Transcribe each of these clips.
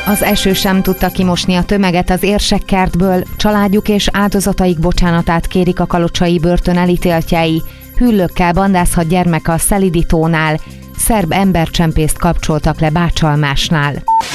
Az eső sem tudta kimosni a tömeget az Érsekkertből, családjuk és áldozataik bocsánatát kérik a kalocsai börtön elítéltjei. Hüllőkkel bandázhat gyermek a Szelidítónál, szerb embercsempészt kapcsoltak le Bácsalmásnál.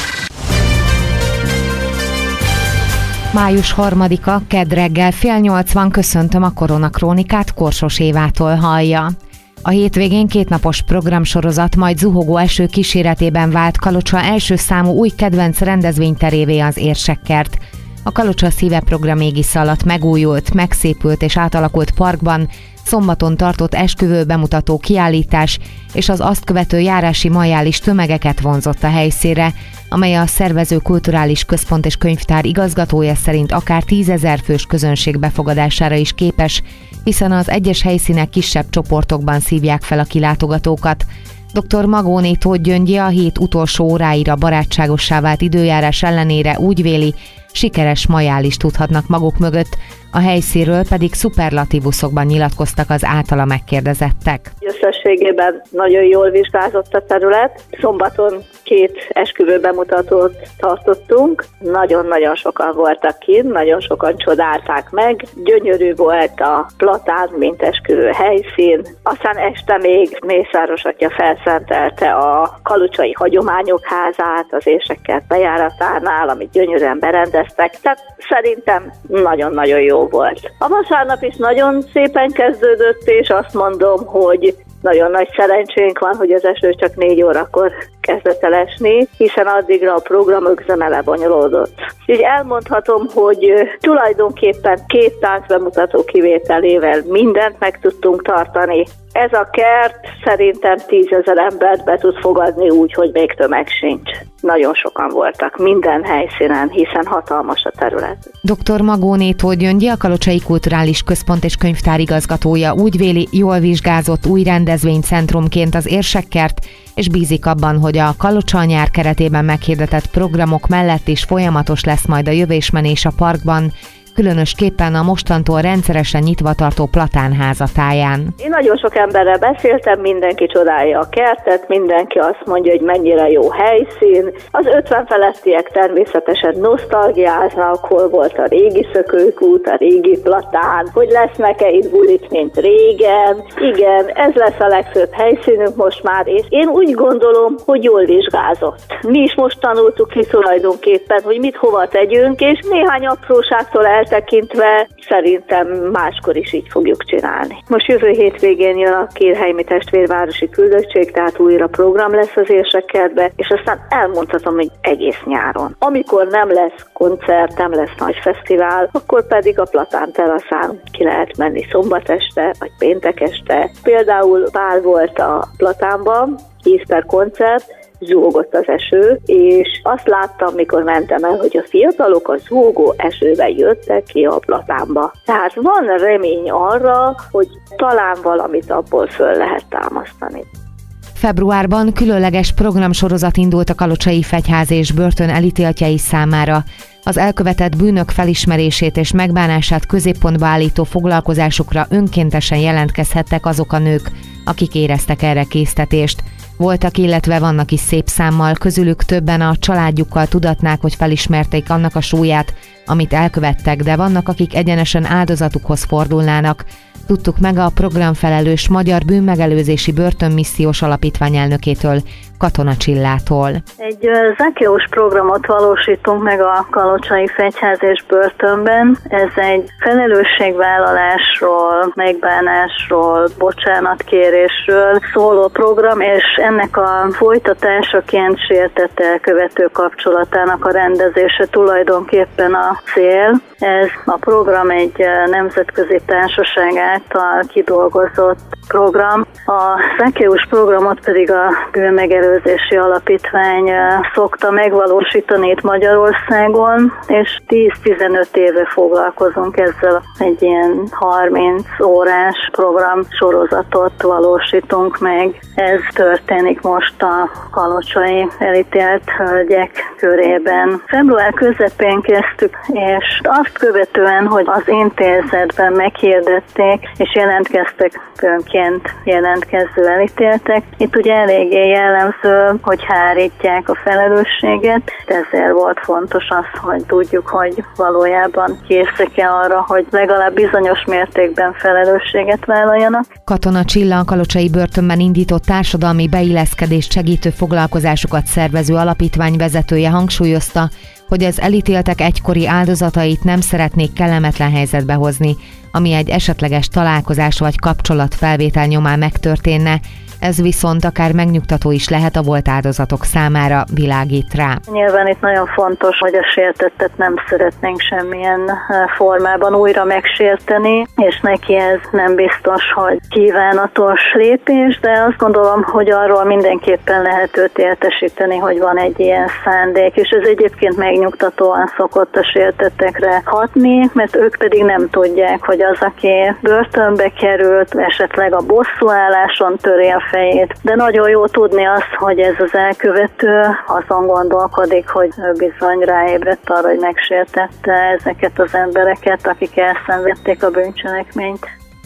Május 3-a, kedd reggel 7:30 köszöntöm a Koronakrónikát, Korsos Évától hallja. A hétvégén 2 napos programsorozat majd zuhogó eső kíséretében vált Kalocsa első számú új kedvenc rendezvényterévé az Érsekkert. A Kalocsa Szíve program égisze alatt megújult, megszépült és átalakult parkban szombaton tartott esküvő bemutató kiállítás és az azt követő járási majális tömegeket vonzott a helyszínre, amely a szervező kulturális központ és könyvtár igazgatója szerint akár 10 000 fős közönség befogadására is képes, hiszen az egyes helyszínek kisebb csoportokban szívják fel a kilátogatókat. Dr. Magóné Tóth Gyöngyi a hét utolsó óráira barátságossá vált időjárás ellenére úgy véli, sikeres majálist tudhatnak maguk mögött, a helyszínről pedig szuperlatívuszokban nyilatkoztak az általa megkérdezettek. Összességében nagyon jól vizsgázott a terület. Szombaton 2 esküvő bemutatót tartottunk. Nagyon-nagyon sokan voltak kint, nagyon sokan csodálták meg. Gyönyörű volt a platán, mint esküvő helyszín. Aztán este még Mészáros atya felszentelte a Kalocsai Hagyományok Házát az Érsekkert bejáratánál, amit gyönyörűen berendeztek. Tehát szerintem nagyon-nagyon jó volt. A vasárnap is nagyon szépen kezdődött, és azt mondom, hogy nagyon nagy szerencsénk van, hogy az eső csak 4 órakor kezdett el esni, hiszen addigra a program rögzön lebonyolódott. Így elmondhatom, hogy tulajdonképpen 2 táncbemutató kivételével mindent meg tudtunk tartani. Ez a kert szerintem 10 000 embert be tud fogadni úgy, hogy még tömeg sincs. Nagyon sokan voltak minden helyszínen, hiszen hatalmas a terület. Dr. Magóné Tóth Gyöngyi, a Kalocsai Kulturális Központ és Könyvtár igazgatója úgy véli, jól vizsgázott új rendezvénycentrumként az Érsekkert, és bízik abban, hogy a Kalocsa nyár keretében meghirdetett programok mellett is folyamatos lesz majd a jövésmenés a parkban, különösképpen a mostantól rendszeresen nyitva tartó Platánháza táján. Én nagyon sok emberrel beszéltem, mindenki csodálja a kertet, mindenki azt mondja, hogy mennyire jó helyszín. Az 50 felettiek természetesen nosztalgiáznak, hol volt a régi Szökőkút, a régi Platán, hogy lesznek-e itt bulik, mint régen. Igen, ez lesz a legfőbb helyszínünk most már, és én úgy gondolom, hogy jól vizsgázott. Mi is most tanultuk ki tulajdonképpen, hogy mit hova tegyünk, és néhány apróságtól eltekintve szerintem máskor is így fogjuk csinálni. Most jövő hétvégén jön a Kérhelymi Testvérvárosi Küldöttség, tehát újra program lesz az Érsekkertbe, és aztán elmondhatom, hogy egész nyáron. Amikor nem lesz koncert, nem lesz nagy fesztivál, akkor pedig a Platán teraszán ki lehet menni szombat este, vagy péntek este. Például pár volt a Platánban, 10 per koncert, zúgott az eső, és azt láttam, mikor mentem el, hogy a fiatalok a zúgó esőben jöttek ki a Platánba. Tehát van remény arra, hogy talán valamit abból föl lehet támasztani. Februárban különleges programsorozat indult a Kalocsai Fegyház és börtön elítéltjei számára. Az elkövetett bűnök felismerését és megbánását középpontba állító foglalkozásokra önkéntesen jelentkezhettek azok a nők, akik éreztek erre késztetést. Voltak, illetve vannak is szép számmal, közülük többen a családjukkal tudatnák, hogy felismerték annak a súlyát, amit elkövettek, de vannak, akik egyenesen áldozatukhoz fordulnának. Tudtuk meg a programfelelős Magyar Bűnmegelőzési Börtönmissziós Alapítvány elnökétől, Katona Csillától. Egy Zakeusz programot valósítunk meg a Kalocsai Fegyház és börtönben. Ez egy felelősségvállalásról, megbánásról, bocsánatkérésről szóló program, és ennek a folytatásaként sértett elkövető kapcsolatának a rendezése tulajdonképpen a cél. Ez a program egy nemzetközi társaság által kidolgozott program. A Zakeusz programot pedig a Bűnmegelőzési Alapítvány szokta megvalósítani itt Magyarországon, és 10-15 éve foglalkozunk ezzel, egy ilyen 30 órás program sorozatot valósítunk meg. Ez történik most a kalocsai elítélt hölgyek körében. Február közepén kezdtük, és azt követően, hogy az intézetben meghirdették, és jelentkeztek önként jelentkező elítéltek. Itt ugye eléggé jellemző, hogy hárítják a felelősséget, ezért volt fontos az, hogy tudjuk, hogy valójában készek-e arra, hogy legalább bizonyos mértékben felelősséget vállaljanak. Katona Csilla, a kalocsai börtönben indított társadalmi beilleszkedést segítő foglalkozásokat szervező alapítvány vezetője hangsúlyozta, hogy az elítéltek egykori áldozatait nem szeretnék kellemetlen helyzetbe hozni, ami egy esetleges találkozás vagy kapcsolatfelvétel nyomán megtörténne, ez viszont akár megnyugtató is lehet a volt áldozatok számára, világít rá. Nyilván itt nagyon fontos, hogy a sértettet nem szeretnénk semmilyen formában újra megsérteni, és neki ez nem biztos, hogy kívánatos lépés, de azt gondolom, hogy arról mindenképpen lehet őt értesíteni, hogy van egy ilyen szándék, és ez egyébként megnyugtatóan szokott a sértettekre hatni, mert ők pedig nem tudják, hogy az, aki börtönbe került, esetleg a bosszúálláson töri a fejét. De nagyon jó tudni azt, hogy ez az elkövető azon gondolkodik, hogy bizony ráébredt arra, hogy megsértette ezeket az embereket, akik elszenvedték a bűncselekményt.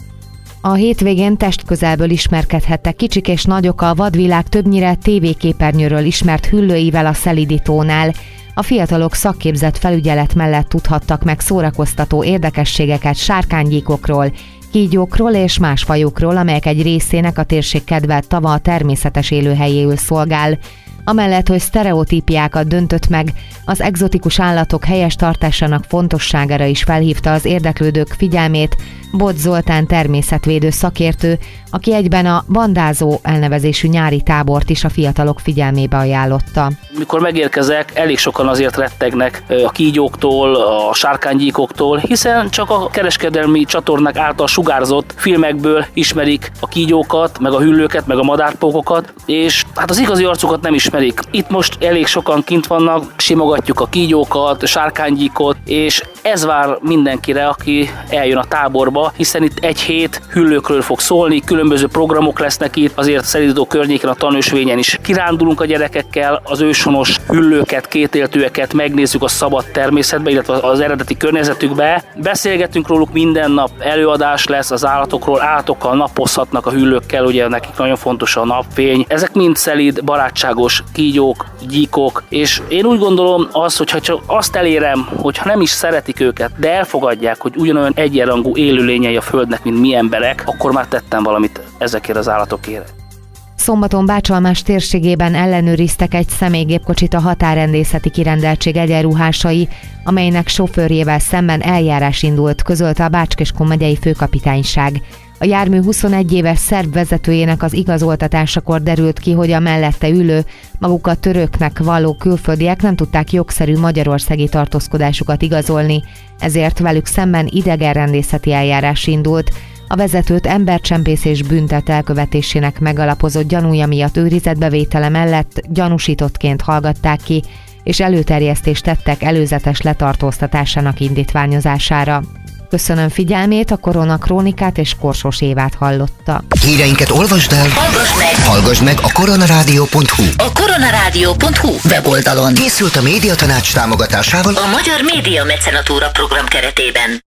A hétvégén testközelből ismerkedhettek kicsik és nagyok a vadvilág többnyire tévéképernyőről ismert hüllőivel a Szelidítónál. A fiatalok szakképzett felügyelet mellett tudhattak meg szórakoztató érdekességeket sárkánygyíkokról, kígyókról és más fajokról, amelyek egy részének a térség kedvelt tava természetes élőhelyéül szolgál. Amellett, hogy sztereotípiákat döntött meg, az egzotikus állatok helyes tartásának fontosságára is felhívta az érdeklődők figyelmét Bot Zoltán természetvédő szakértő, aki egyben a Bandázó elnevezésű nyári tábort is a fiatalok figyelmébe ajánlotta. Mikor megérkezek, elég sokan azért rettegnek a kígyóktól, a sárkánygyíkoktól, hiszen csak a kereskedelmi csatornák által sugárzott filmekből ismerik a kígyókat, meg a hüllőket, meg a madárpókokat, és hát az igazi arcukat nem ismerik. Itt most elég sokan kint vannak, simogatjuk a kígyókat, a sárkánygyíkot, és ez vár mindenkire, aki eljön a táborba, hiszen itt egy hét hüllőkről fog szólni, különböző programok lesznek itt, azért Szelidító környéken, a tanúsvényen is kirándulunk a gyerekekkel, az őshonos hüllőket, kétéltőeket megnézzük a szabad természetbe, illetve az eredeti környezetükbe. Beszélgetünk róluk minden nap, előadás lesz az állatokról, állatokkal napozhatnak a hüllőkkel, ugye nekik nagyon fontos a napfény. Ezek mind szelíd, barátságos kígyók, gyíkok, és én úgy gondolom hogyha csak azt elérem, hogyha nem is szeretik őket, de elfogadják, hogy ugyanolyan egyenrangú élőlényei a földnek, mint mi emberek, akkor már tettem valamit ezekért az állatokért. Szombaton Bácsalmás térségében ellenőriztek egy személygépkocsit a határrendészeti kirendeltség egyenruhásai, amelynek sofőrjével szemben eljárás indult, közölte a Bács-Kiskun megyei főkapitányság. A jármű 21 éves szerb vezetőjének az igazoltatásakor derült ki, hogy a mellette ülő, magukat töröknek valló külföldiek nem tudták jogszerű magyarországi tartózkodásukat igazolni, ezért velük szemben idegenrendészeti eljárás indult. A vezetőt embercsempészés bűntett elkövetésének megalapozott gyanúja miatt őrizetbevétele mellett gyanúsítottként hallgatták ki, és előterjesztést tettek előzetes letartóztatásának indítványozására. Köszönöm figyelmét, a Korona Krónikát és Korsós Évát hallotta. Híreinket olvasd el, hallgass meg a koronarádió.hu. A koronarádió.hu weboldalon. Készült a Médiatanács támogatásával a Magyar Média Mecenatúra program keretében.